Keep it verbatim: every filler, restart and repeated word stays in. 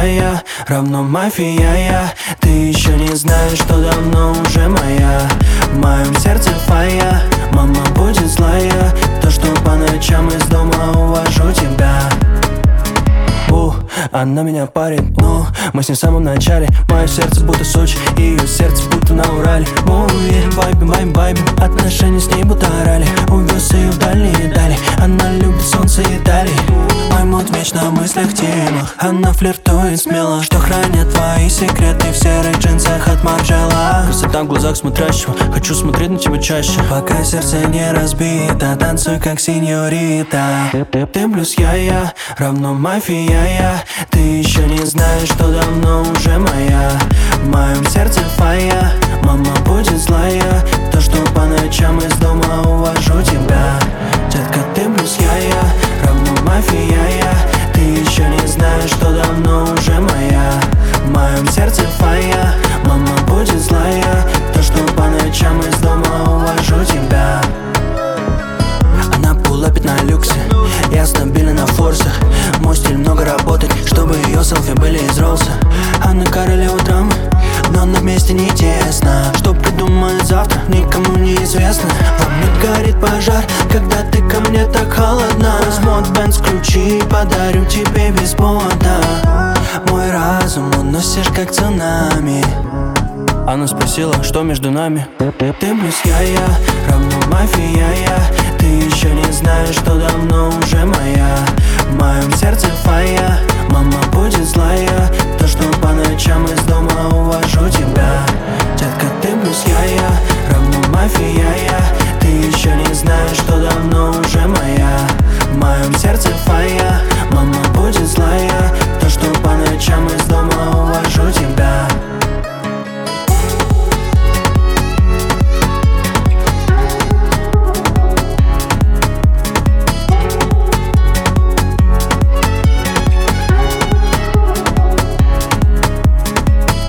я, равно мафия я. Ты еще не знаешь, что давно уже моя. В моем сердце фая, мама будет злая. То, что по ночам из дома увожу тебя. У, она меня парит, ну, мы с ней в самом начале. Мое сердце будто Сочи, ее сердце будто на Урале. Муви, вайбим, вайбим, вайбим, отношения с ней будто орали. Увез ее в дальние дали, она любит солнце и дали. Мой мод вечно в мыслях темах, она флиртует смело. Что хранят твои секреты в серых джинсах от Марджела. Красота в глазах смотрящего, хочу смотреть на тебя чаще. Пока сердце не разбито, танцуй как сеньорита. Ты плюс я, я, равно мафия я. Ты еще не знаешь, что давно уже моя. В моем сердце фая, мама будет злая. То, что по ночам из дома увожу тебя. Детка, ты плюс я, я, равно мафия я. Ты еще не знаешь, что давно уже моя. В моем сердце фая, мама будет злая. То, что по ночам из дома увожу тебя. Она пулапит на люксе, я стабилен на форсах. Мой стиль много работать, чтобы ее селфи были из роллса. Она королева драмы, но на месте не тесно. Что придумает завтра, никому не известно. Во мне горит пожар, когда ты ко мне так холодна. Возьму Бенц ключи, подарю тебе без повода. Мой разум уносишь как цунами. Она спросила, что между нами. Ты плюс я, я, равно мафия